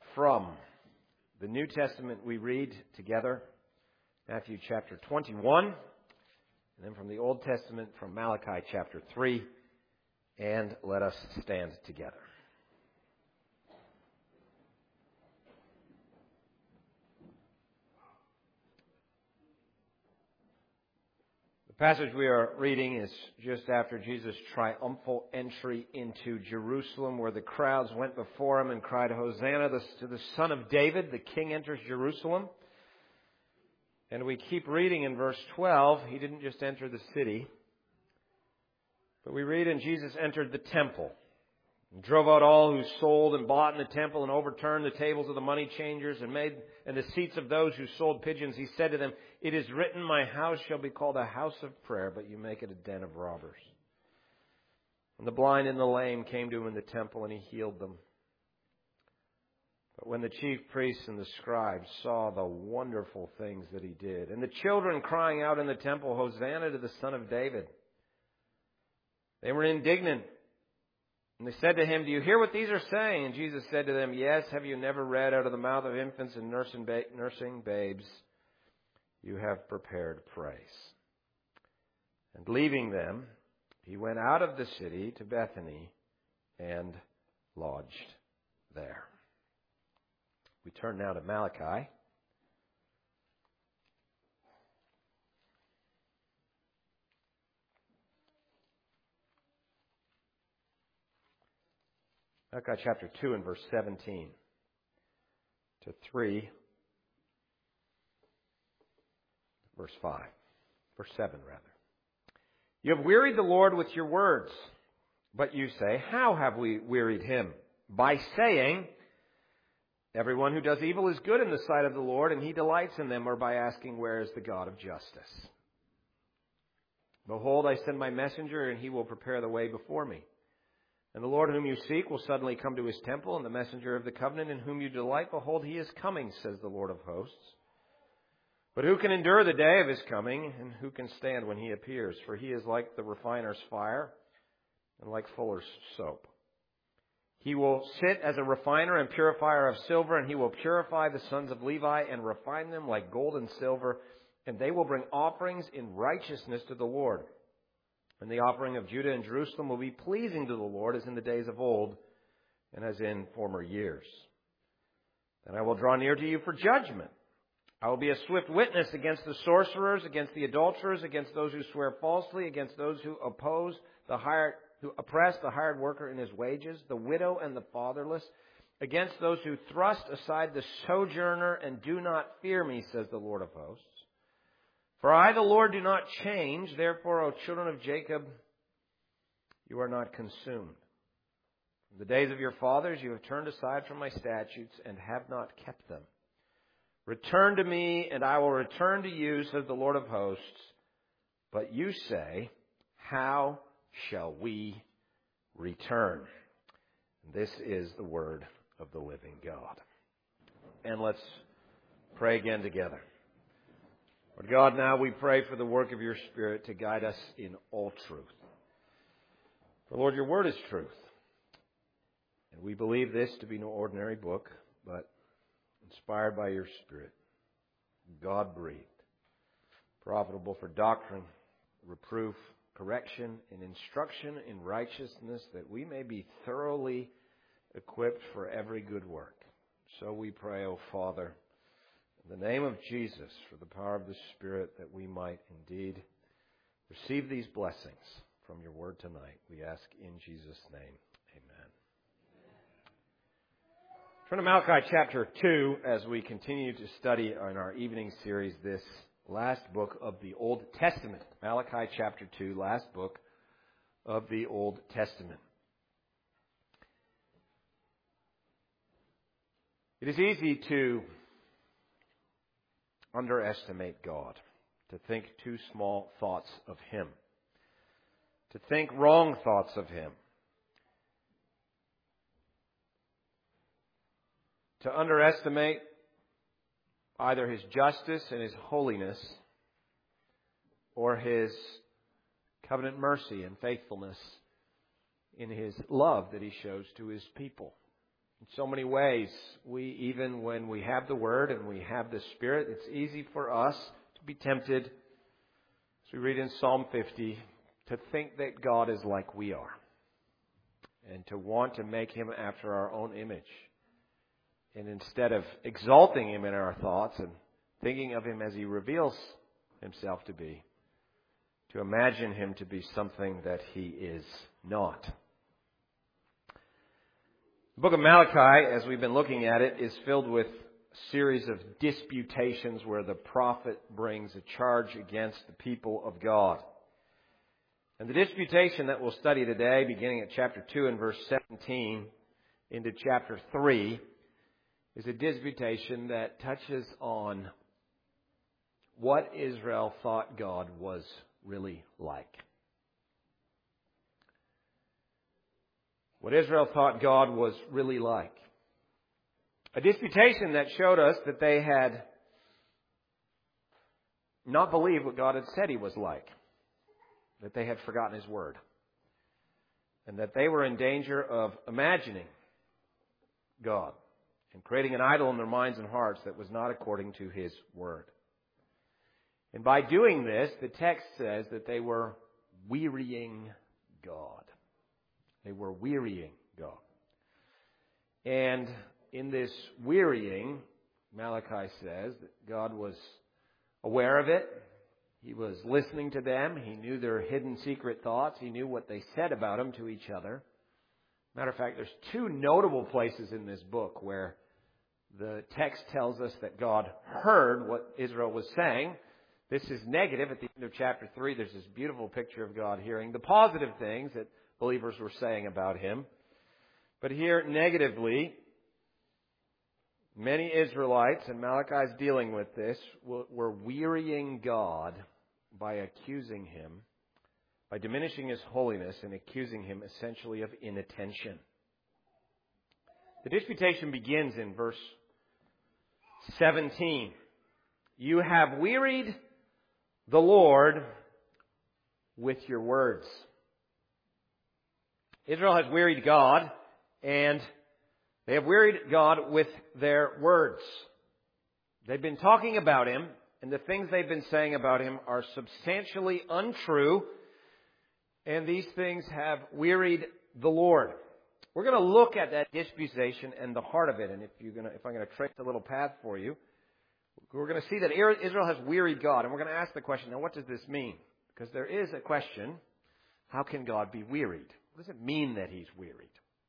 From the New Testament we read together, Matthew chapter 21, and then from the Old Testament from Malachi chapter 3, and let us stand together. The passage we are reading is just after Jesus' triumphal entry into Jerusalem, where the crowds went before him and cried, "Hosanna to the Son of David, the King enters Jerusalem." And we keep reading in verse 12, he didn't just enter the city, but we read, "And Jesus entered the temple, and drove out all who sold and bought in the temple, and overturned the tables of the money changers, and the seats of those who sold pigeons. He said to them, 'It is written, my house shall be called a house of prayer, but you make it a den of robbers.' And the blind and the lame came to him in the temple, and he healed them. But when the chief priests and the scribes saw the wonderful things that he did, and the children crying out in the temple, 'Hosanna to the Son of David,' they were indignant. And they said to him, 'Do you hear what these are saying?' And Jesus said to them, 'Yes, have you never read, out of the mouth of infants and nursing babes, you have prepared praise?' And leaving them, he went out of the city to Bethany and lodged there." We turn now to Malachi. Malachi chapter 2 and verse 17 to 3, verse 5. Verse 7, rather. "You have wearied the Lord with your words. But you say, 'How have we wearied him?' By saying, 'Everyone who does evil is good in the sight of the Lord, and he delights in them,' or by asking, 'Where is the God of justice?' Behold, I send my messenger, and he will prepare the way before me. And the Lord whom you seek will suddenly come to his temple, and the messenger of the covenant in whom you delight, behold, he is coming, says the Lord of hosts. But who can endure the day of his coming, and who can stand when he appears? For he is like the refiner's fire, and like fuller's soap. He will sit as a refiner and purifier of silver, and he will purify the sons of Levi and refine them like gold and silver, and they will bring offerings in righteousness to the Lord. And the offering of Judah and Jerusalem will be pleasing to the Lord, as in the days of old and as in former years. Then I will draw near to you for judgment. I will be a swift witness against the sorcerers, against the adulterers, against those who swear falsely, against those who oppress the hired worker in his wages, the widow and the fatherless, against those who thrust aside the sojourner and do not fear me, says the Lord of hosts. For I, the Lord, do not change. Therefore, O children of Jacob, you are not consumed. From the days of your fathers you have turned aside from my statutes and have not kept them. Return to me, and I will return to you, says the Lord of hosts. But you say, 'How shall we return?'" And this is the word of the living God. And let's pray again together. Lord God, now we pray for the work of your Spirit to guide us in all truth. For Lord, your word is truth. And we believe this to be no ordinary book, but inspired by your Spirit, God-breathed, profitable for doctrine, reproof, correction, and instruction in righteousness, that we may be thoroughly equipped for every good work. So we pray, O Father, in the name of Jesus, for the power of the Spirit, that we might indeed receive these blessings from your word tonight. We ask in Jesus' name. Amen. Turn to Malachi chapter 2 as we continue to study in our evening series this last book of the Old Testament. Malachi chapter 2, last book of the Old Testament. It is easy to underestimate God, to think too small thoughts of Him, to think wrong thoughts of Him, to underestimate either His justice and His holiness, or His covenant mercy and faithfulness in His love that He shows to His people. In so many ways, even when we have the Word and we have the Spirit, it's easy for us to be tempted, as we read in Psalm 50, to think that God is like we are, and to want to make Him after our own image. And instead of exalting Him in our thoughts and thinking of Him as He reveals Himself to be, to imagine Him to be something that He is not. The book of Malachi, as we've been looking at it, is filled with a series of disputations where the prophet brings a charge against the people of God. And the disputation that we'll study today, beginning at chapter 2 and verse 17 into chapter 3, is a disputation that touches on what Israel thought God was really like. What Israel thought God was really like. A disputation that showed us that they had not believed what God had said He was like. That they had forgotten His word. And that they were in danger of imagining God and creating an idol in their minds and hearts that was not according to His word. And by doing this, the text says that they were wearying God. They were wearying God. And in this wearying, Malachi says that God was aware of it. He was listening to them. He knew their hidden secret thoughts. He knew what they said about Him to each other. Matter of fact, there's two notable places in this book where the text tells us that God heard what Israel was saying. This is negative. At the end of chapter 3, there's this beautiful picture of God hearing the positive things that believers were saying about Him. But here, negatively, many Israelites, and Malachi's dealing with this, were wearying God by accusing Him, by diminishing His holiness and accusing Him essentially of inattention. The disputation begins in verse 17. You have wearied the Lord with your words. Israel has wearied God, and they have wearied God with their words. They've been talking about Him, and the things they've been saying about Him are substantially untrue, and these things have wearied the Lord. We're going to look at that disputation and the heart of it, and if I'm going to trace a little path for you, we're going to see that Israel has wearied God, and we're going to ask the question, now what does this mean? Because there is a question, how can God be wearied? What does it mean that He's wearied?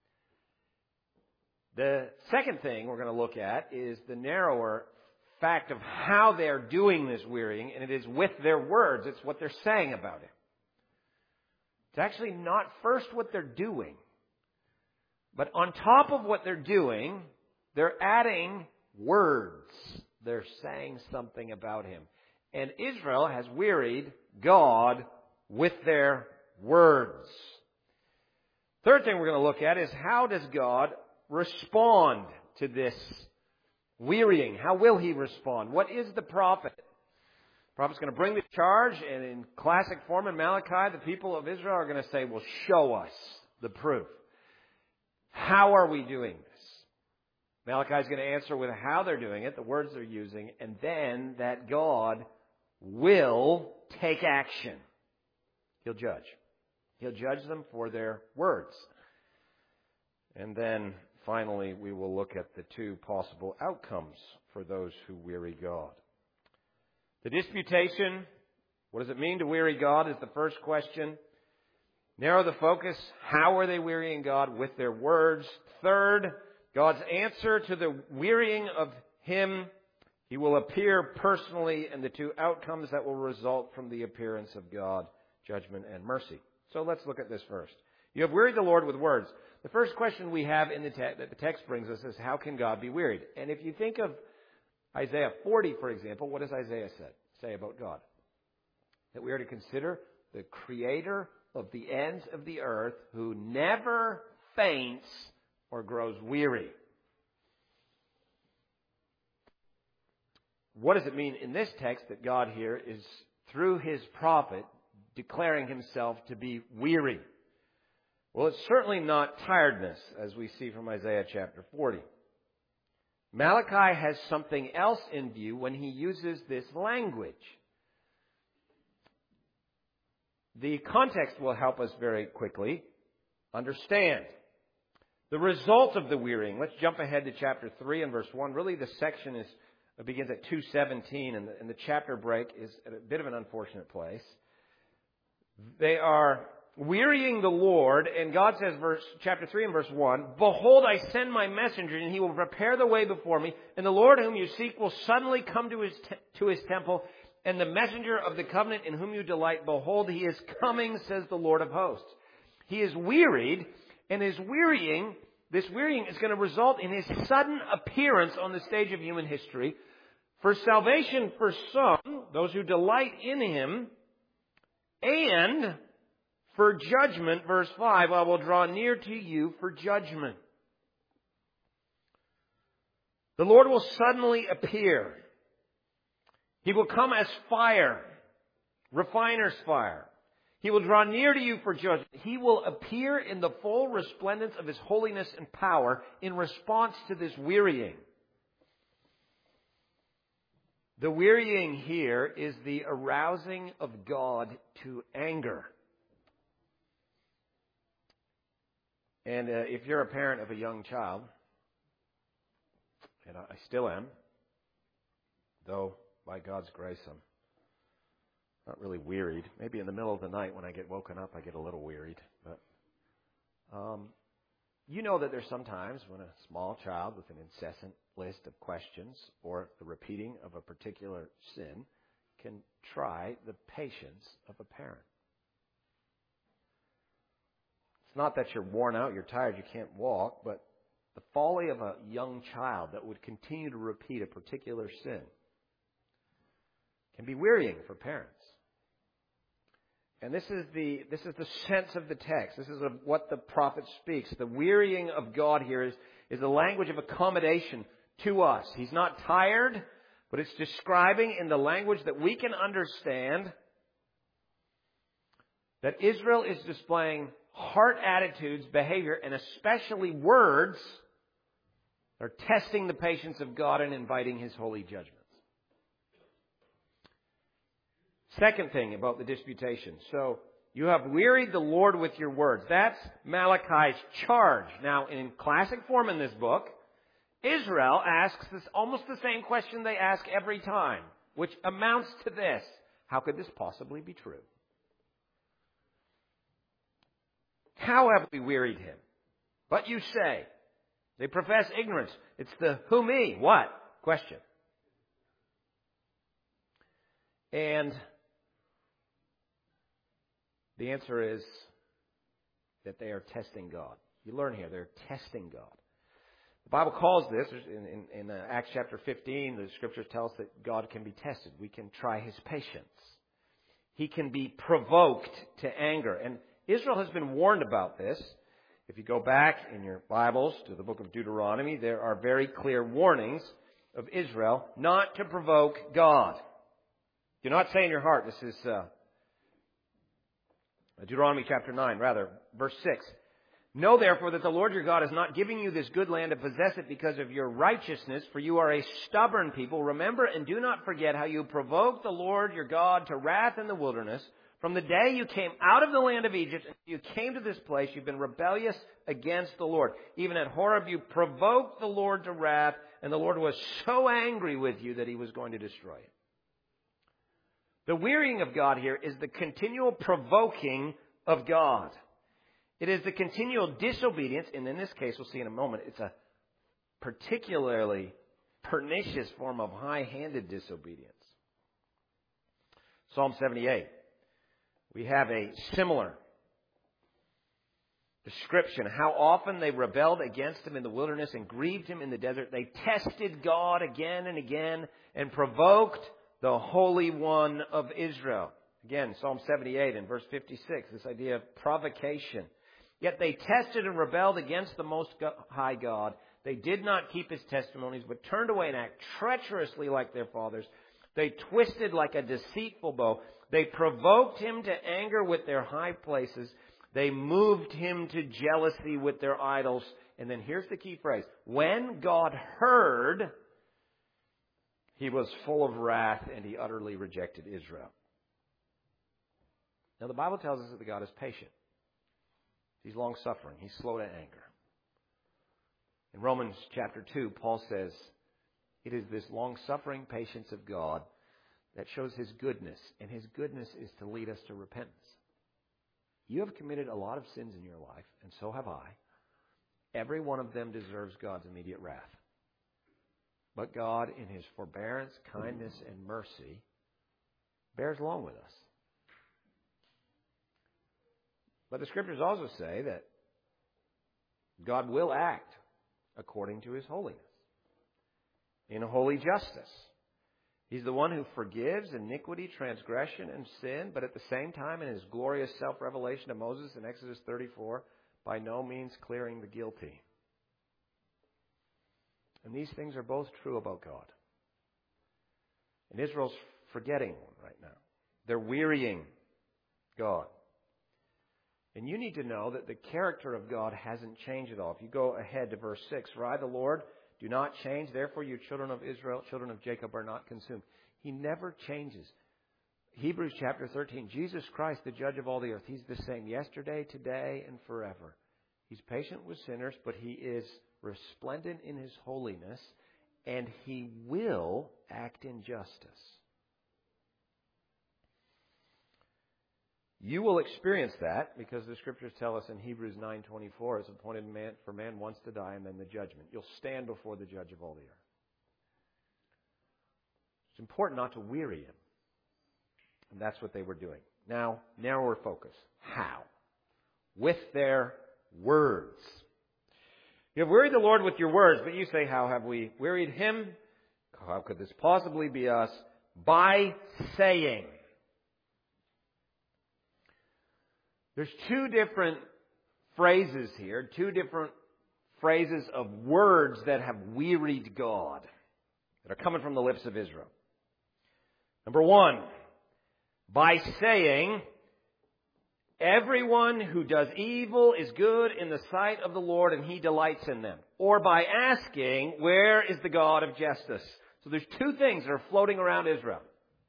The second thing we're going to look at is the narrower fact of how they're doing this wearying, and it is with their words. It's what they're saying about Him. It's actually not first what they're doing, but on top of what they're doing, they're adding words. They're saying something about Him. And Israel has wearied God with their words. Third thing we're going to look at is how does God respond to this wearying? How will He respond? What is the prophet? The prophet's going to bring the charge, and in classic form in Malachi, the people of Israel are going to say, well, show us the proof. How are we doing this? Malachi is going to answer with how they're doing it, the words they're using, and then that God will take action. He'll judge. He'll judge them for their words. And then, finally, we will look at the two possible outcomes for those who weary God. The disputation, what does it mean to weary God, is the first question. Narrow the focus. How are they wearying God? With their words. Third, God's answer to the wearying of Him. He will appear personally, and the two outcomes that will result from the appearance of God, judgment and mercy. So let's look at this first. You have wearied the Lord with words. The first question we have in that the text brings us is, how can God be wearied? And if you think of Isaiah 40, for example, what does Isaiah say about God? That we are to consider the Creator of the ends of the earth, who never faints or grows weary. What does it mean in this text that God here is, through His prophet, declaring Himself to be weary? Well, it's certainly not tiredness, as we see from Isaiah chapter 40. Malachi has something else in view when he uses this language. The context will help us very quickly understand the result of the wearying. Let's jump ahead to chapter 3 and verse 1. Really, the section begins at 2:17, and the chapter break is at a bit of an unfortunate place. They are wearying the Lord, and God says, chapter 3 and verse 1, "Behold, I send my messenger, and he will prepare the way before me, and the Lord whom you seek will suddenly come to his temple, and the messenger of the covenant in whom you delight, behold, he is coming, says the Lord of hosts." He is wearied, and this wearying is going to result in his sudden appearance on the stage of human history for salvation for some, those who delight in him, and for judgment, verse 5, "I will draw near to you for judgment." The Lord will suddenly appear. He will come as fire, refiner's fire. He will draw near to you for judgment. He will appear in the full resplendence of his holiness and power in response to this wearying. The wearying here is the arousing of God to anger. And if you're a parent of a young child, and I still am, though by God's grace I'm not really wearied. Maybe in the middle of the night when I get woken up, I get a little wearied. But you know that there's sometimes when a small child with an incessant list of questions or the repeating of a particular sin can try the patience of a parent. It's not that you're worn out, you're tired, you can't walk, but the folly of a young child that would continue to repeat a particular sin can be wearying for parents. And this is the sense of the text. This is what the prophet speaks. The wearying of God here is the language of accommodation to us. He's not tired, but it's describing in the language that we can understand that Israel is displaying heart attitudes, behavior, and especially words are testing the patience of God and inviting his holy judgments. Second thing about the disputation. So, you have wearied the Lord with your words. That's Malachi's charge. Now, in classic form in this book, Israel asks almost the same question they ask every time, which amounts to this: how could this possibly be true? How have we wearied him? But you say, they profess ignorance. It's the who me, what question. And the answer is that they are testing God. You learn here, they're testing God. The Bible calls this, in Acts chapter 15, the Scriptures tell us that God can be tested. We can try his patience. He can be provoked to anger. And Israel has been warned about this. If you go back in your Bibles to the book of Deuteronomy, there are very clear warnings of Israel not to provoke God. Do not say in your heart, this is Deuteronomy chapter 9, verse 6. Know therefore that the Lord your God is not giving you this good land to possess it because of your righteousness, for you are a stubborn people. Remember and do not forget how you provoked the Lord your God to wrath in the wilderness. From the day you came out of the land of Egypt and you came to this place, you've been rebellious against the Lord. Even at Horeb you provoked the Lord to wrath, and the Lord was so angry with you that he was going to destroy you. The wearying of God here is the continual provoking of God. It is the continual disobedience, and in this case, we'll see in a moment, it's a particularly pernicious form of high-handed disobedience. Psalm 78. We have a similar description. How often they rebelled against him in the wilderness and grieved him in the desert. They tested God again and again and provoked the Holy One of Israel. Again, Psalm 78 and verse 56, this idea of provocation. Yet they tested and rebelled against the Most High God. They did not keep his testimonies, but turned away and acted treacherously like their fathers. They twisted like a deceitful bow. They provoked him to anger with their high places. They moved him to jealousy with their idols. And then here's the key phrase. When God heard, he was full of wrath and he utterly rejected Israel. Now the Bible tells us that God is patient. He's long-suffering. He's slow to anger. In Romans chapter 2, Paul says, it is this long-suffering patience of God that shows His goodness. And His goodness is to lead us to repentance. You have committed a lot of sins in your life, and so have I. Every one of them deserves God's immediate wrath. But God, in His forbearance, kindness, and mercy, bears along with us. But the Scriptures also say that God will act according to His holiness, in holy justice. He's the one who forgives iniquity, transgression, and sin, but at the same time, in His glorious self-revelation to Moses in Exodus 34, by no means clearing the guilty. And these things are both true about God. And Israel's forgetting right now. They're wearying God. And you need to know that the character of God hasn't changed at all. If you go ahead to verse 6, for I, the Lord, do not change. Therefore, you children of Israel, children of Jacob, are not consumed. He never changes. Hebrews chapter 13, Jesus Christ, the judge of all the earth. He's the same yesterday, today, and forever. He's patient with sinners, but He is resplendent in His holiness, and He will act in justice. You will experience that because the Scriptures tell us in Hebrews 9:24, it's appointed for man once to die and then the judgment. You'll stand before the judge of all the earth. It's important not to weary Him. And that's what they were doing. Now, narrower focus. How? With their words. You have wearied the Lord with your words, but you say, how have we wearied Him? How could this possibly be us? By saying. There's two different phrases here, two different phrases of words that have wearied God, that are coming from the lips of Israel. Number one, by saying, everyone who does evil is good in the sight of the Lord and He delights in them. Or by asking, where is the God of justice? So there's two things that are floating around Israel.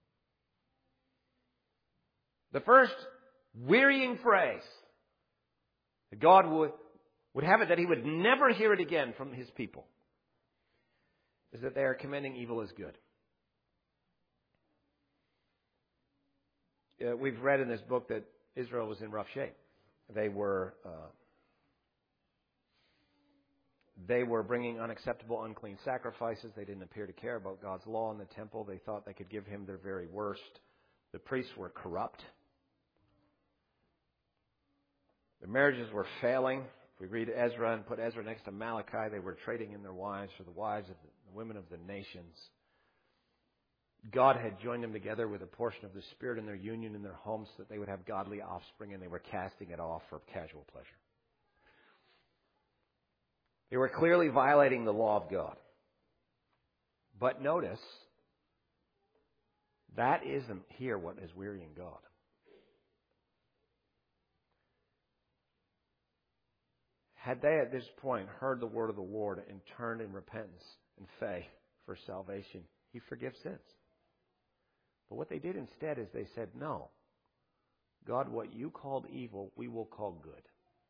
The first wearying phrase, that God would have it that He would never hear it again from His people, is that they are commending evil as good. We've read in this book that Israel was in rough shape. They were bringing unacceptable, unclean sacrifices. They didn't appear to care about God's law in the temple. They thought they could give Him their very worst. The priests were corrupt. Their marriages were failing. If we read Ezra and put Ezra next to Malachi, they were trading in their wives for the wives of the women of the nations. God had joined them together with a portion of the Spirit in their union in their homes so that they would have godly offspring, and they were casting it off for casual pleasure. They were clearly violating the law of God. But notice, that isn't here what is wearying God. Had they at this point heard the word of the Lord and turned in repentance and faith for salvation, He forgives sins. But what they did instead is they said, no, God, what you called evil, we will call good.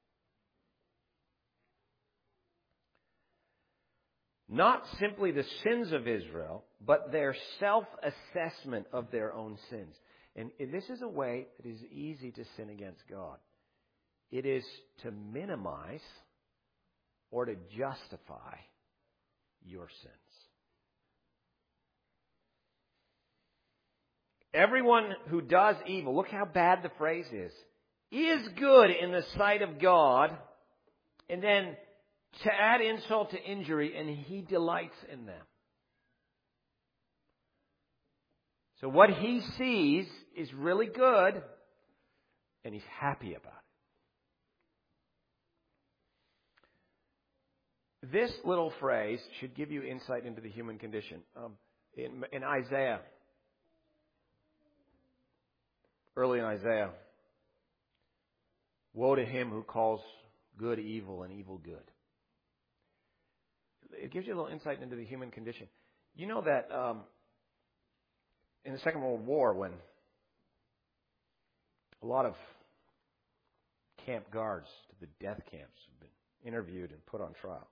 Not simply the sins of Israel, but their self-assessment of their own sins. And this is a way that is easy to sin against God. It is to minimize or to justify your sins. Everyone who does evil, look how bad the phrase is good in the sight of God, and then to add insult to injury, and He delights in them. So what He sees is really good, and He's happy about it. This little phrase should give you insight into the human condition. In Isaiah, early in Isaiah, Woe to him who calls good evil and evil good. It gives you a little insight into the human condition. You know that in the Second World War, when a lot of camp guards to the death camps have been interviewed and put on trial,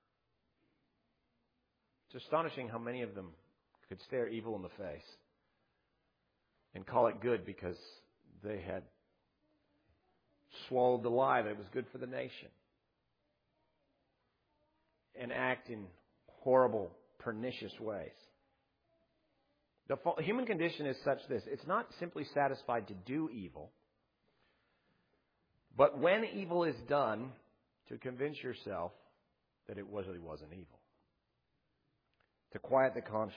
it's astonishing how many of them could stare evil in the face and call it good because they had swallowed the lie that it was good for the nation, and act in horrible, pernicious ways. The human condition is such this. It's not simply satisfied to do evil, but when evil is done, to convince yourself that it really wasn't evil. To quiet the conscience.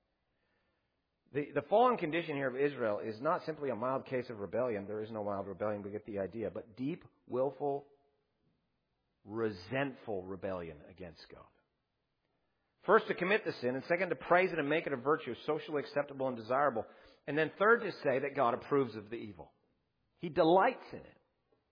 The fallen condition here of Israel is not simply a mild case of rebellion. There is no mild rebellion, we get the idea. But deep, willful, resentful rebellion against God. First, to commit the sin, and second, to praise it and make it a virtue, socially acceptable and desirable. And then third, to say that God approves of the evil. He delights in it.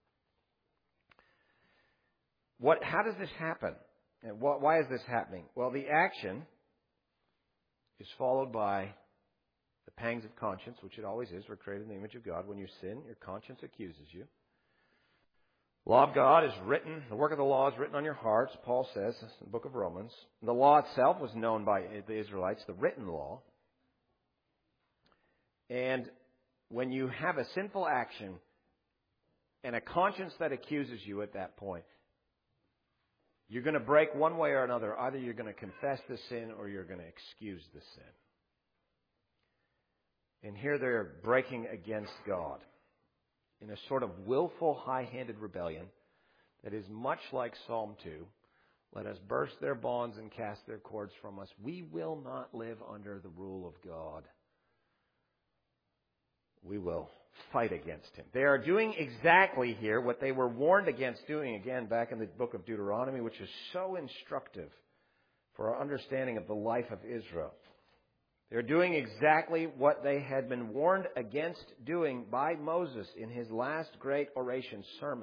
How does this happen? And why is this happening? Well, the action is followed by the pangs of conscience, which it always is. We're created in the image of God. When you sin, your conscience accuses you. The law of God is written, the work of the law is written on your hearts, Paul says in the book of Romans. The law itself was known by the Israelites, the written law. And when you have a sinful action and a conscience that accuses you at that point, you're going to break one way or another. Either you're going to confess the sin or you're going to excuse the sin. And here they're breaking against God in a sort of willful, high-handed rebellion that is much like Psalm 2. Let us burst their bonds and cast their cords from us. We will not live under the rule of God. We will fight against him. They are doing exactly here what they were warned against doing, again, back in the book of Deuteronomy, which is so instructive for our understanding of the life of Israel. They're doing exactly what they had been warned against doing by Moses in his last great oration sermon.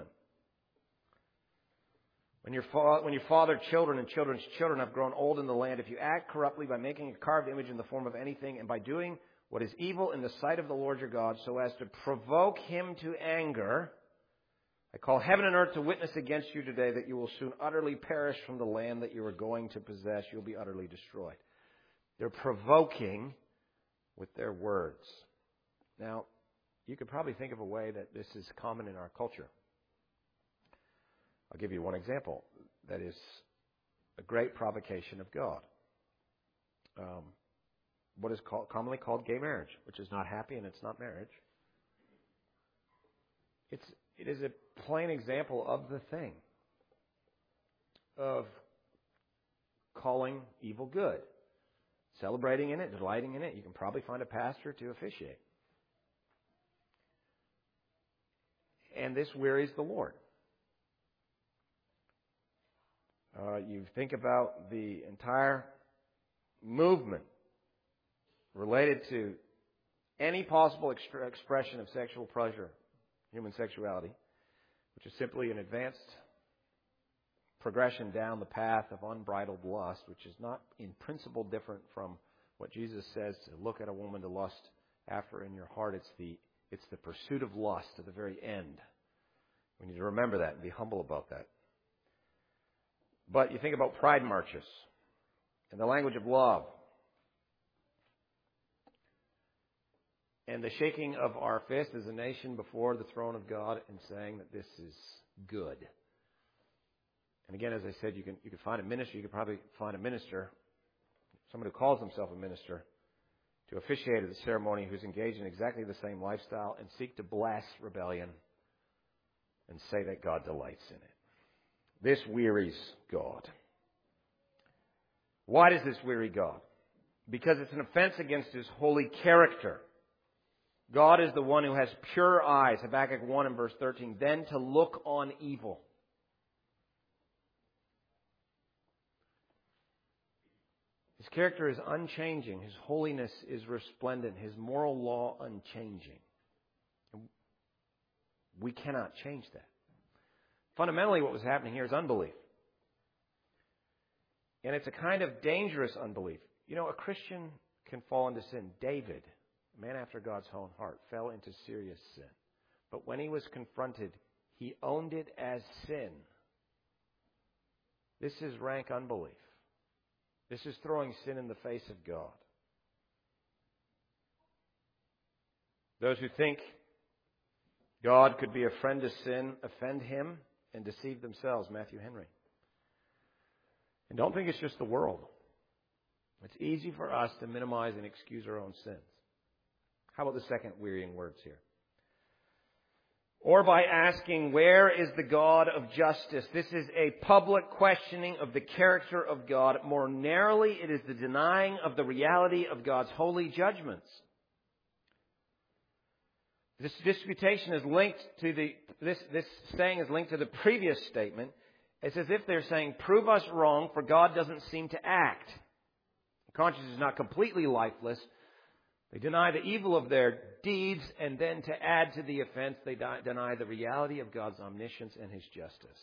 When your father, children, and children's children have grown old in the land, if you act corruptly by making a carved image in the form of anything, and by doing what is evil in the sight of the Lord your God, so as to provoke him to anger, I call heaven and earth to witness against you today that you will soon utterly perish from the land that you are going to possess. You'll be utterly destroyed. They're provoking with their words. Now, you could probably think of a way that this is common in our culture. I'll give you one example that is a great provocation of God. What is commonly called gay marriage, which is not happy and it's not marriage. It is a plain example of the thing of calling evil good. Celebrating in it, delighting in it. You can probably find a pastor to officiate. And this wearies the Lord. You think about the entire movement related to any possible expression of sexual pleasure, human sexuality, which is simply an advanced progression down the path of unbridled lust, which is not in principle different from what Jesus says to look at a woman to lust after in your heart. It's the pursuit of lust to the very end. We need to remember that and be humble about that. But you think about pride marches and the language of love and the shaking of our fist as a nation before the throne of God and saying that this is good. And again, as I said, you could find a minister. You could probably find a minister, someone who calls himself a minister, to officiate at the ceremony who's engaged in exactly the same lifestyle and seek to bless rebellion and say that God delights in it. This wearies God. Why does this weary God? Because it's an offense against his holy character. God is the one who has pure eyes, Habakkuk 1 and verse 13, then to look on evil. His character is unchanging. His holiness is resplendent. His moral law unchanging. We cannot change that. Fundamentally, what was happening here is unbelief. And it's a kind of dangerous unbelief. You know, a Christian can fall into sin. David, a man after God's own heart, fell into serious sin. But when he was confronted, he owned it as sin. This is rank unbelief. This is throwing sin in the face of God. Those who think God could be a friend to sin offend him and deceive themselves. Matthew Henry. And don't think it's just the world. It's easy for us to minimize and excuse our own sins. How about the second wearying words here? Or by asking, where is the God of justice? This is a public questioning of the character of God. More narrowly, it is the denying of the reality of God's holy judgments. This disputation is linked to this saying is linked to the previous statement. It's as if they're saying, prove us wrong, for God doesn't seem to act. The conscience is not completely lifeless. They deny the evil of their deeds, and then to add to the offense, they deny the reality of God's omniscience and His justice.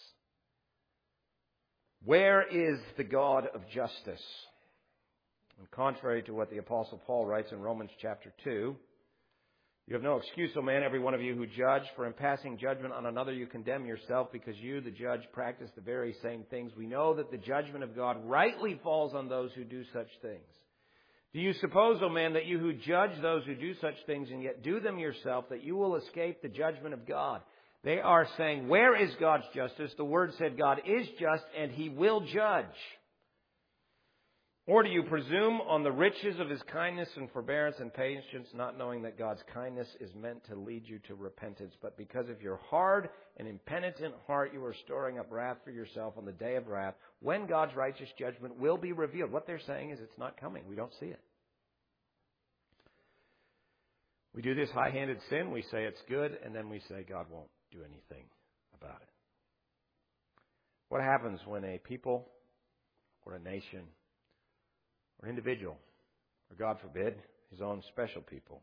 Where is the God of justice? And contrary to what the Apostle Paul writes in Romans chapter 2, you have no excuse, O man, every one of you who judge, for in passing judgment on another you condemn yourself, because you, the judge, practice the very same things. We know that the judgment of God rightly falls on those who do such things. Do you suppose, O man, that you who judge those who do such things and yet do them yourself, that you will escape the judgment of God? They are saying, where is God's justice? The Word said God is just and He will judge. Or do you presume on the riches of His kindness and forbearance and patience, not knowing that God's kindness is meant to lead you to repentance? But because of your hard and impenitent heart, you are storing up wrath for yourself on the day of wrath, when God's righteous judgment will be revealed. What they're saying is it's not coming. We don't see it. We do this high-handed sin. We say it's good, and then we say God won't do anything about it. What happens when a people or a nation or individual, or God forbid, His own special people,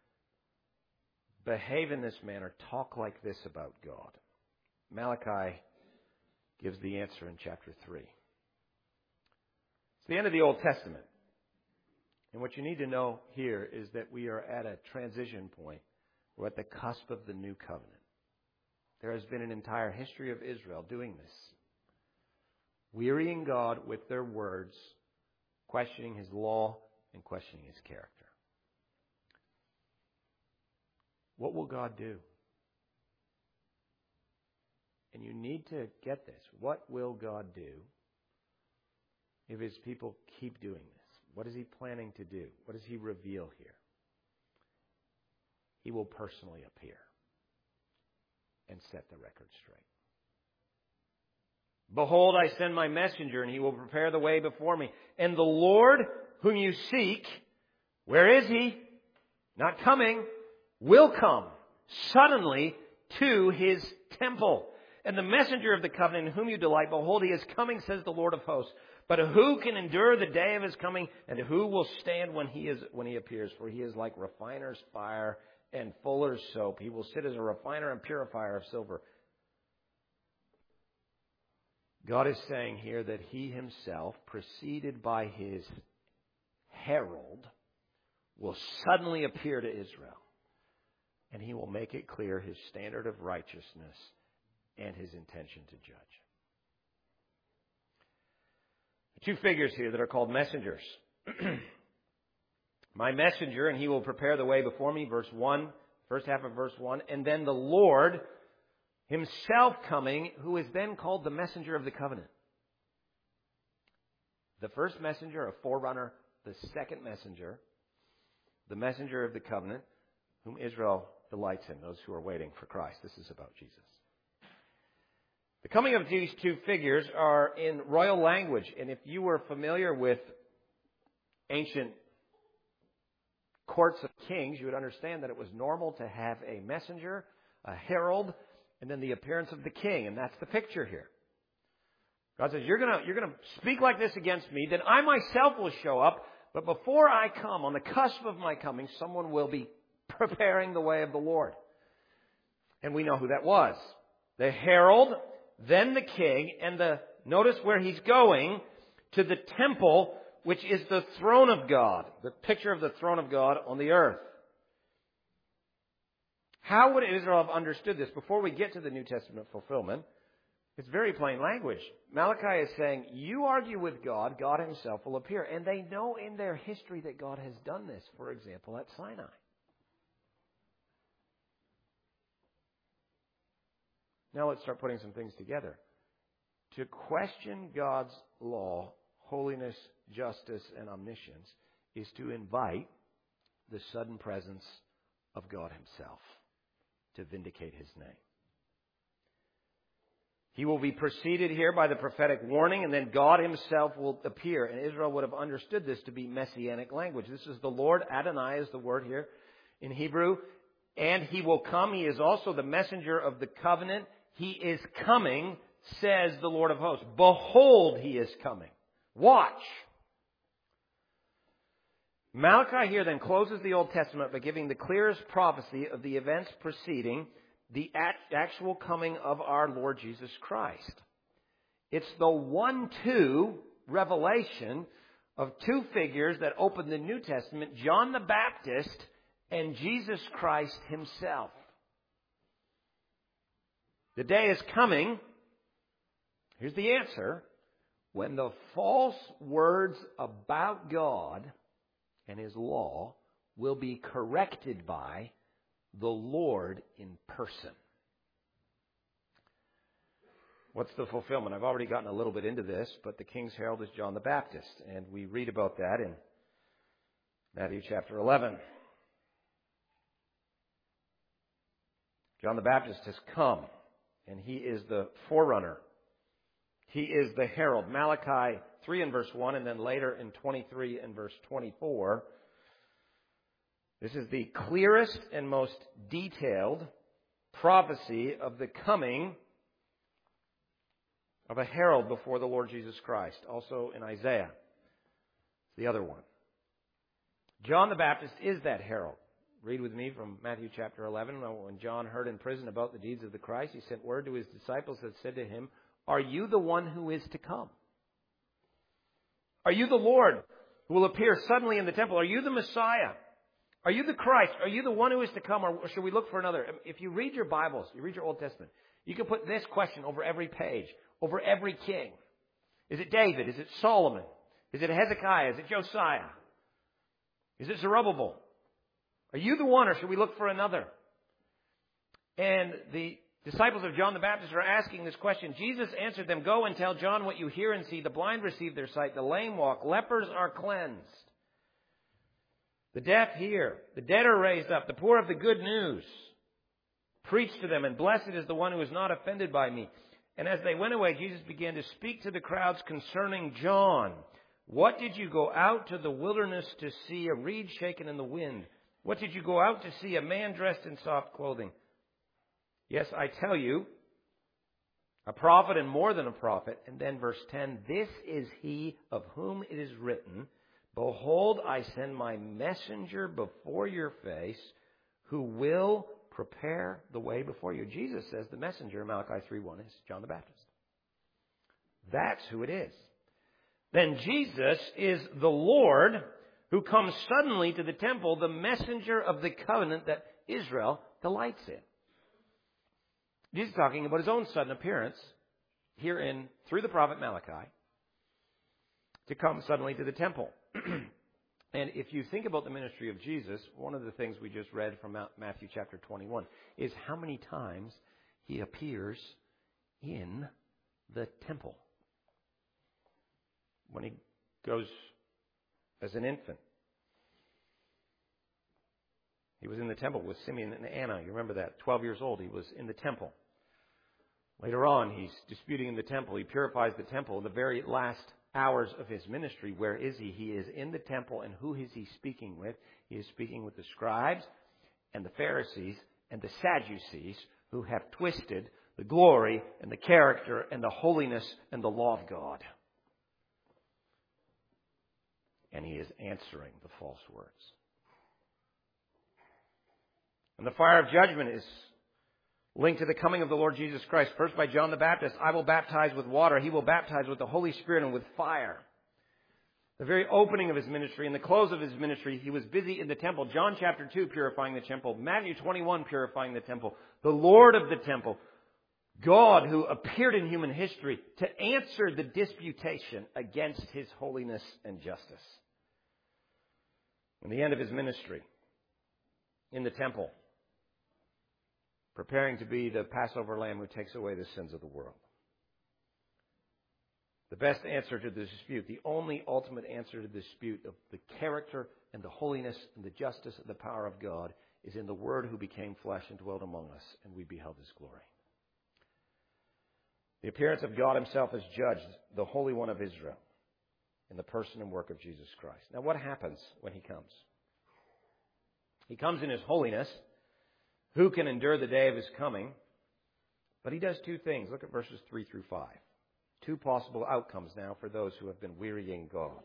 behave in this manner, talk like this about God? Malachi gives the answer in chapter 3. It's the end of the Old Testament. And what you need to know here is that we are at a transition point. We're at the cusp of the new covenant. There has been an entire history of Israel doing this. Wearying God with their words, questioning His law, and questioning His character. What will God do? And you need to get this. What will God do if His people keep doing this? What is He planning to do? What does He reveal here? He will personally appear and set the record straight. Behold, I send my messenger, and he will prepare the way before me. And the Lord whom you seek, where is He? Not coming, will come suddenly to His temple. And the messenger of the covenant in whom you delight, behold, He is coming, says the Lord of hosts. But who can endure the day of His coming, and who will stand when He appears? For He is like refiner's fire and fuller's soap. He will sit as a refiner and purifier of silver. God is saying here that He Himself, preceded by His herald, will suddenly appear to Israel. And He will make it clear His standard of righteousness and His intention to judge. Two figures here that are called messengers. My messenger, and He will prepare the way before me, verse 1, first half of verse 1. And then the Lord Himself coming, who is then called the messenger of the covenant. The first messenger, a forerunner. The second messenger, the messenger of the covenant, whom Israel delights in, those who are waiting for Christ. This is about Jesus. The coming of these two figures are in royal language. And if you were familiar with ancient courts of kings, you would understand that it was normal to have a messenger, a herald, and then the appearance of the king. And that's the picture here. God says, you're going to speak like this against me, then I myself will show up. But before I come, on the cusp of my coming, someone will be preparing the way of the Lord. And we know who that was. The herald then the king, and notice where he's going, to the temple, which is the throne of God, the picture of the throne of God on the earth. How would Israel have understood this? Before we get to the New Testament fulfillment, it's very plain language. Malachi is saying, you argue with God, God himself will appear. And they know in their history that God has done this, for example, at Sinai. Now let's start putting some things together. To question God's law, holiness, justice, and omniscience is to invite the sudden presence of God himself to vindicate his name. He will be preceded here by the prophetic warning, and then God himself will appear. And Israel would have understood this to be messianic language. This is the Lord. Adonai is the word here in Hebrew. And he will come. He is also the messenger of the covenant. He is coming, says the Lord of hosts. Behold, he is coming. Watch. Malachi here then closes the Old Testament by giving the clearest prophecy of the events preceding the actual coming of our Lord Jesus Christ. It's the 1-2 revelation of two figures that open the New Testament, John the Baptist and Jesus Christ himself. The day is coming, here's the answer, when the false words about God and his law will be corrected by the Lord in person. What's the fulfillment? I've already gotten a little bit into this, but the King's Herald is John the Baptist, and we read about that in Matthew chapter 11. John the Baptist has come, and he is the forerunner. He is the herald. Malachi 3 and verse 1, and then later in 23 and verse 24. This is the clearest and most detailed prophecy of the coming of a herald before the Lord Jesus Christ. Also in Isaiah, the other one. John the Baptist is that herald. Read with me from Matthew chapter 11. When John heard in prison about the deeds of the Christ, he sent word to his disciples that said to him, "Are you the one who is to come? Are you the Lord who will appear suddenly in the temple? Are you the Messiah? Are you the Christ? Are you the one who is to come, or should we look for another?" If you read your Bibles, you read your Old Testament, you can put this question over every page, over every king. Is it David? Is it Solomon? Is it Hezekiah? Is it Josiah? Is it Zerubbabel? Are you the one, or should we look for another? And the disciples of John the Baptist are asking this question. Jesus answered them, "Go and tell John what you hear and see. The blind receive their sight, the lame walk, lepers are cleansed. The deaf hear, the dead are raised up, the poor have the good news. Preach to them, and blessed is the one who is not offended by me." And as they went away, Jesus began to speak to the crowds concerning John. "What did you go out to the wilderness to see? A reed shaken in the wind? What did you go out to see? A man dressed in soft clothing? Yes, I tell you, a prophet and more than a prophet." And then verse 10, "This is he of whom it is written, 'Behold, I send my messenger before your face, who will prepare the way before you.'" Jesus says the messenger in Malachi 3:1 is John the Baptist. That's who it is. Then Jesus is the Lord who comes suddenly to the temple, the messenger of the covenant that Israel delights in. Jesus is talking about his own sudden appearance here through the prophet Malachi to come suddenly to the temple. And if you think about the ministry of Jesus, one of the things we just read from Matthew chapter 21 is how many times he appears in the temple. When he goes as an infant, he was in the temple with Simeon and Anna. You remember that? 12 years old, he was in the temple. Later on, he's disputing in the temple. He purifies the temple. In the very last hours of his ministry, where is he? He is in the temple, and who is he speaking with? He is speaking with the scribes and the Pharisees and the Sadducees, who have twisted the glory and the character and the holiness and the law of God. And he is answering the false words. And the fire of judgment is linked to the coming of the Lord Jesus Christ. First by John the Baptist, I will baptize with water. He will baptize with the Holy Spirit and with fire. The very opening of his ministry and the close of his ministry, he was busy in the temple. John chapter 2 purifying the temple. Matthew 21 purifying the temple. The Lord of the temple. God who appeared in human history to answer the disputation against his holiness and justice. And the end of his ministry in the temple, preparing to be the Passover lamb who takes away the sins of the world. The best answer to the dispute, the only ultimate answer to the dispute of the character and the holiness and the justice and the power of God is in the Word who became flesh and dwelt among us, and we beheld his glory. The appearance of God himself as judge, the Holy One of Israel, in the person and work of Jesus Christ. Now what happens when he comes? He comes in his holiness. Who can endure the day of his coming? But he does two things. Look at verses 3 through 5. Two possible outcomes now for those who have been wearying God.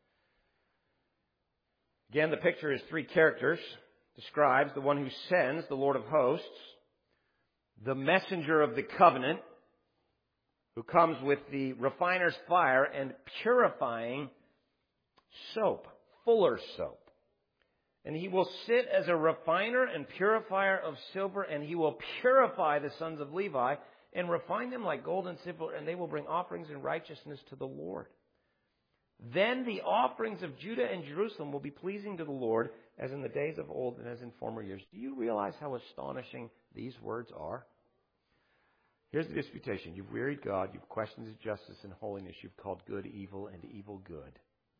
Again, the picture is three characters. Describes the one who sends, the Lord of hosts, the messenger of the covenant, who comes with the refiner's fire and purifying soap, fuller's soap. And he will sit as a refiner and purifier of silver, and he will purify the sons of Levi and refine them like gold and silver, and they will bring offerings in righteousness to the Lord. Then the offerings of Judah and Jerusalem will be pleasing to the Lord, as in the days of old and as in former years. Do you realize how astonishing these words are? Here's the disputation. You've wearied God. You've questioned his justice and holiness. You've called good evil and evil good.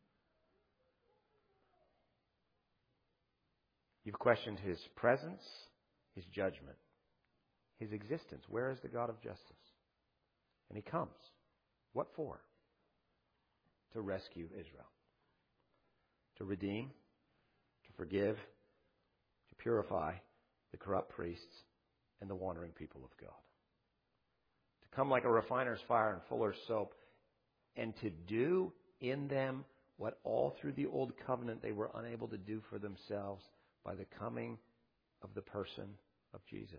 You've questioned his presence, his judgment, his existence. Where is the God of justice? And he comes. What for? To rescue Israel. To redeem, to forgive, to purify the corrupt priests and the wandering people of God. To come like a refiner's fire and fuller's soap, and to do in them what all through the old covenant they were unable to do for themselves by the coming of the person of Jesus.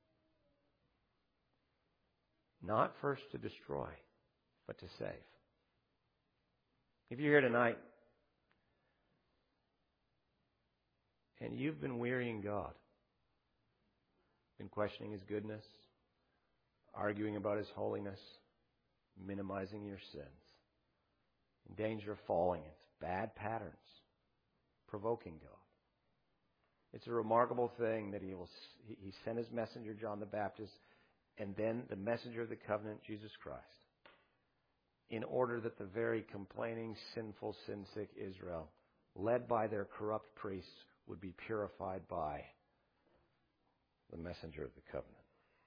Not first to destroy, but to save. If you're here tonight and you've been wearying God, been questioning his goodness, arguing about his holiness, minimizing your sins, in danger of falling into bad patterns, provoking God. It's a remarkable thing that he sent his messenger, John the Baptist, and then the messenger of the covenant, Jesus Christ, in order that the very complaining, sinful, sin-sick Israel, led by their corrupt priests, would be purified by the messenger of the covenant.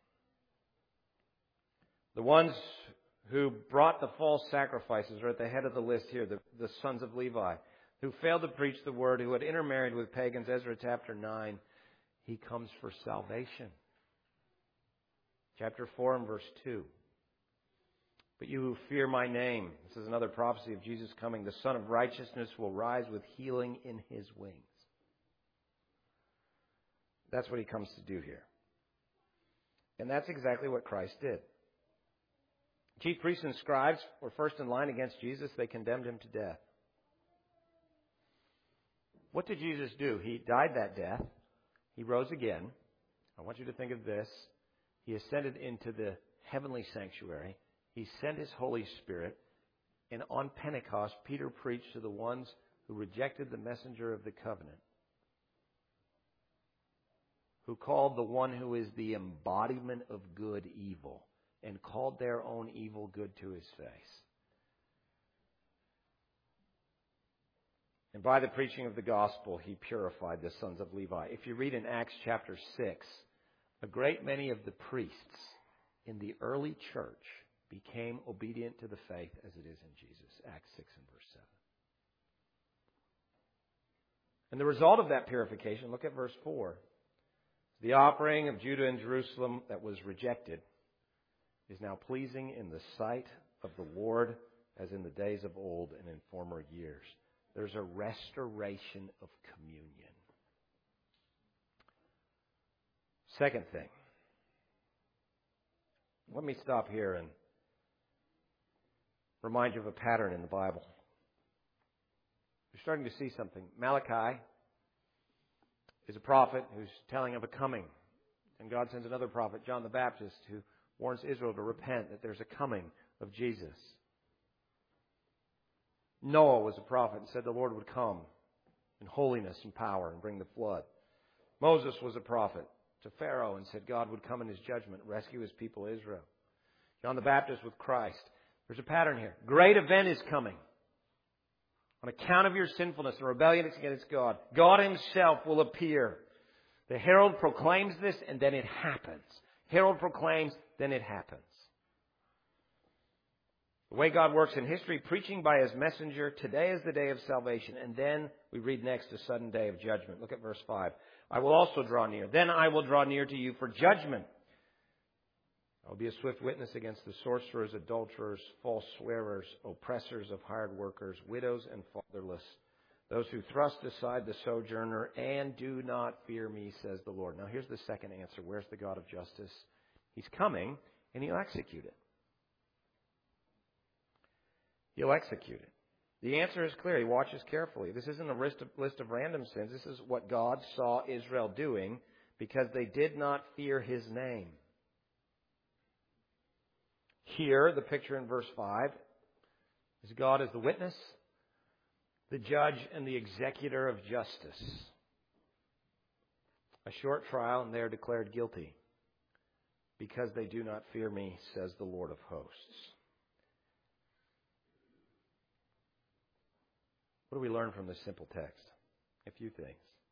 The ones who brought the false sacrifices are at the head of the list here, the sons of Levi, who failed to preach the word, who had intermarried with pagans. Ezra chapter 9, he comes for salvation. Chapter 4 and verse 2. But you who fear my name, this is another prophecy of Jesus coming, the Son of Righteousness will rise with healing in his wings. That's what he comes to do here. And that's exactly what Christ did. Chief priests and scribes were first in line against Jesus. They condemned him to death. What did Jesus do? He died that death. He rose again. I want you to think of this. He ascended into the heavenly sanctuary. He sent his Holy Spirit. And on Pentecost, Peter preached to the ones who rejected the messenger of the covenant, who called the one who is the embodiment of good evil, and called their own evil good to his face. And by the preaching of the gospel, he purified the sons of Levi. If you read in Acts chapter 6, a great many of the priests in the early church became obedient to the faith as it is in Jesus. Acts 6 and verse 7. And the result of that purification, look at verse 4. The offering of Judah and Jerusalem that was rejected is now pleasing in the sight of the Lord as in the days of old and in former years. There's a restoration of communion. Second thing, Let me stop here and remind you of a pattern in the Bible. You're starting to see something. Malachi is a prophet who's telling of a coming. And God sends another prophet, John the Baptist, who warns Israel to repent, that there's a coming of Jesus. Noah was a prophet and said the Lord would come in holiness and power and bring the flood. Moses was a prophet to Pharaoh and said God would come in his judgment, rescue his people Israel. John the Baptist with Christ. There's a pattern here. Great event is coming. On account of your sinfulness and rebellion against God, God himself will appear. The herald proclaims this, and then it happens. Herald proclaims, then it happens. The way God works in history, preaching by his messenger, today is the day of salvation. And then we read next, a sudden day of judgment. Look at verse 5. I will also draw near. Then I will draw near to you for judgment. I will be a swift witness against the sorcerers, adulterers, false swearers, oppressors of hired workers, widows and fatherless, those who thrust aside the sojourner and do not fear me, says the Lord. Now here's the second answer. Where's the God of justice? He's coming and he'll execute it. He'll execute it. The answer is clear. He watches carefully. This isn't a list of random sins. This is what God saw Israel doing because they did not fear his name. Here, the picture in verse 5 is God as the witness, the judge, and the executor of justice. A short trial, and they are declared guilty because they do not fear me, says the Lord of hosts. What do we learn from this simple text? A few things.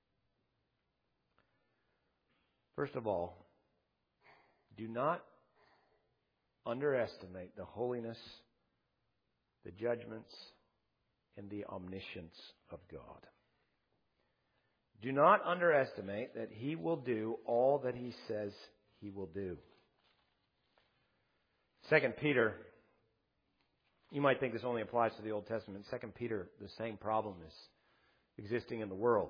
First of all, do not underestimate the holiness, the judgments, and the omniscience of God. Do not underestimate that he will do all that he says he will do. 2 Peter, you might think this only applies to the Old Testament. 2 Peter, the same problem is existing in the world.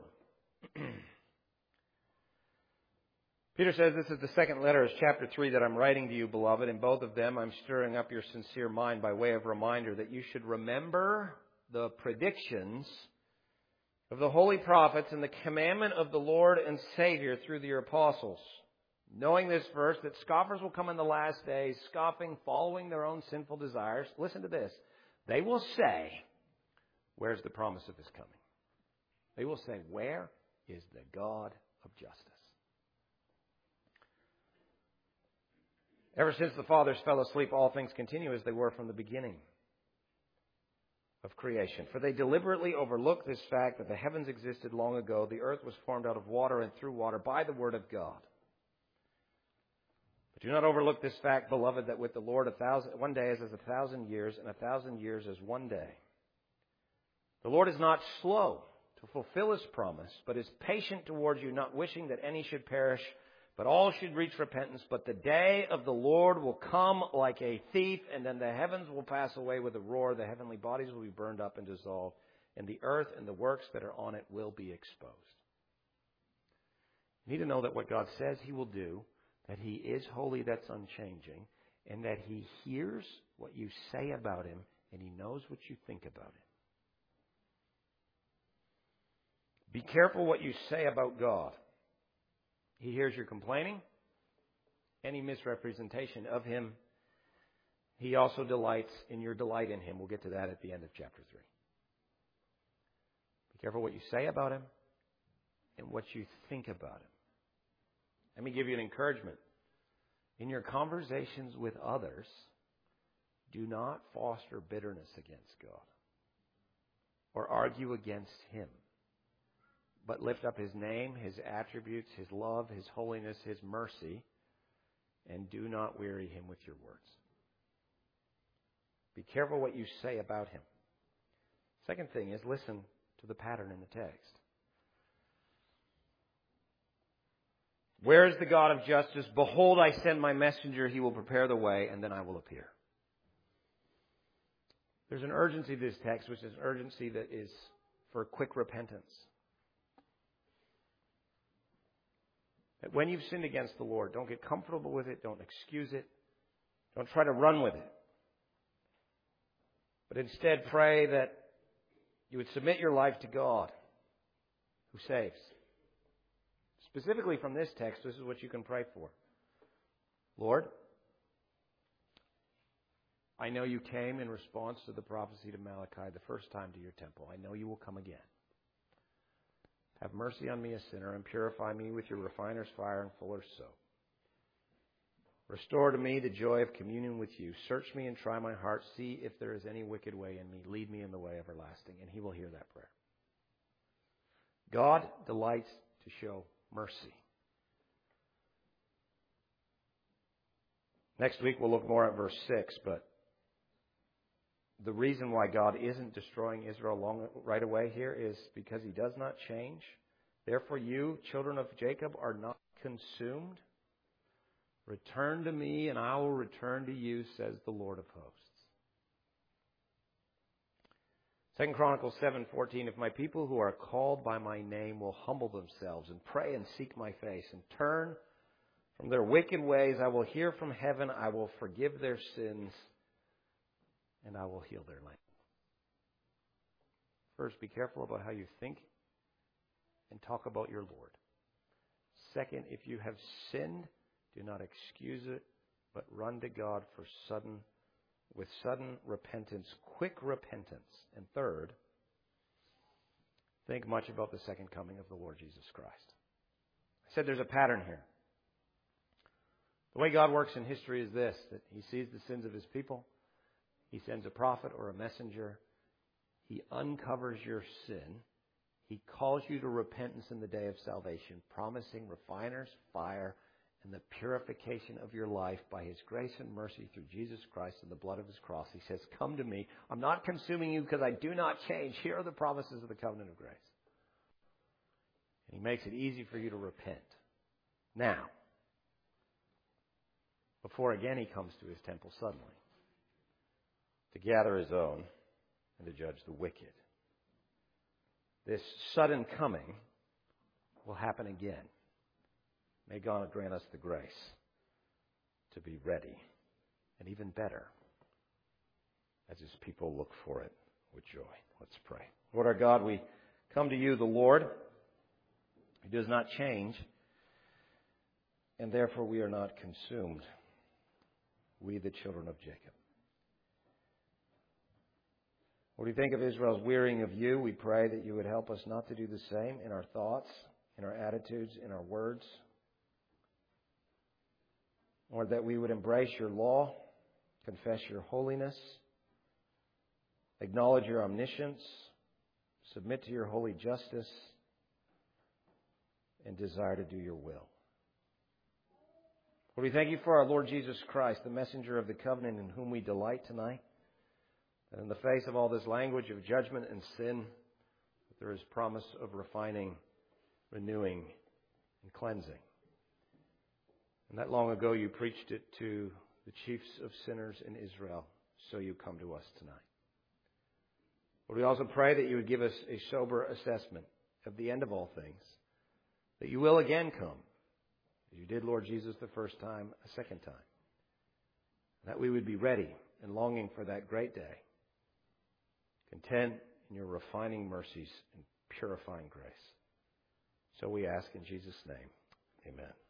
Peter says, this is the second letter, is chapter 3, that I'm writing to you, beloved. In both of them, I'm stirring up your sincere mind by way of reminder that you should remember the predictions of the holy prophets and the commandment of the Lord and Savior through your apostles. Knowing this verse, that scoffers will come in the last days, scoffing, following their own sinful desires. Listen to this. They will say, where's the promise of his coming? They will say, where is the God of justice? Ever since the fathers fell asleep, all things continue as they were from the beginning of creation. For they deliberately overlooked this fact that the heavens existed long ago. The earth was formed out of water and through water by the word of God. But do not overlook this fact, beloved, that with the Lord 1 day is as 1,000 years, and 1,000 years as 1 day. The Lord is not slow to fulfill his promise, but is patient towards you, not wishing that any should perish, but all should reach repentance. But the day of the Lord will come like a thief, and then the heavens will pass away with a roar. The heavenly bodies will be burned up and dissolved, and the earth and the works that are on it will be exposed. You need to know that what God says he will do, that he is holy, that's unchanging, and that he hears what you say about him, and he knows what you think about him. Be careful what you say about God. He hears your complaining, any misrepresentation of him. He also delights in your delight in him. We'll get to that at the end of chapter 3. Be careful what you say about him and what you think about him. Let me give you an encouragement. In your conversations with others, do not foster bitterness against God or argue against him, but lift up his name, his attributes, his love, his holiness, his mercy, and do not weary him with your words. Be careful what you say about him. Second thing is listen to the pattern in the text. Where is the God of justice? Behold, I send my messenger. He will prepare the way, and then I will appear. There's an urgency to this text, which is an urgency that is for quick repentance. That when you've sinned against the Lord, don't get comfortable with it. Don't excuse it. Don't try to run with it. But instead pray that you would submit your life to God, who saves. Specifically from this text, this is what you can pray for. Lord, I know you came in response to the prophecy to Malachi the first time to your temple. I know you will come again. Have mercy on me, a sinner, and purify me with your refiner's fire and fuller's soap. Restore to me the joy of communion with you. Search me and try my heart. See if there is any wicked way in me. Lead me in the way everlasting. And he will hear that prayer. God delights to show mercy. Next week we'll look more at verse 6, but the reason why God isn't destroying Israel right away here is because he does not change. Therefore you, children of Jacob, are not consumed. Return to me, and I will return to you, says the Lord of hosts. 2 Chronicles 7:14, if my people who are called by my name will humble themselves and pray and seek my face and turn from their wicked ways, I will hear from heaven, I will forgive their sins, and I will heal their land. First, be careful about how you think and talk about your Lord. Second, if you have sinned, do not excuse it, but run to God with sudden repentance, quick repentance. And third, think much about the second coming of the Lord Jesus Christ. I said there's a pattern here. The way God works in history is this, that he sees the sins of his people. He sends a prophet or a messenger. He uncovers your sin. He calls you to repentance in the day of salvation, promising refiner's fire and the purification of your life by his grace and mercy through Jesus Christ and the blood of his cross. He says, come to me. I'm not consuming you because I do not change. Here are the promises of the covenant of grace. And he makes it easy for you to repent. Now, before again he comes to his temple suddenly to gather his own and to judge the wicked. This sudden coming will happen again. May God grant us the grace to be ready and even better as his people look for it with joy. Let's pray. Lord our God, we come to you, the Lord, who does not change, and therefore we are not consumed, we the children of Jacob. When we think of Israel's wearying of you, we pray that you would help us not to do the same in our thoughts, in our attitudes, in our words. Lord, that we would embrace your law, confess your holiness, acknowledge your omniscience, submit to your holy justice, and desire to do your will. Lord, we thank you for our Lord Jesus Christ, the messenger of the covenant in whom we delight tonight. And in the face of all this language of judgment and sin, there is promise of refining, renewing, and cleansing. And that long ago you preached it to the chiefs of sinners in Israel, so you come to us tonight. Lord, we also pray that you would give us a sober assessment of the end of all things, that you will again come, as you did, Lord Jesus, the first time, a second time, that we would be ready and longing for that great day, content in your refining mercies and purifying grace. So we ask in Jesus' name, amen.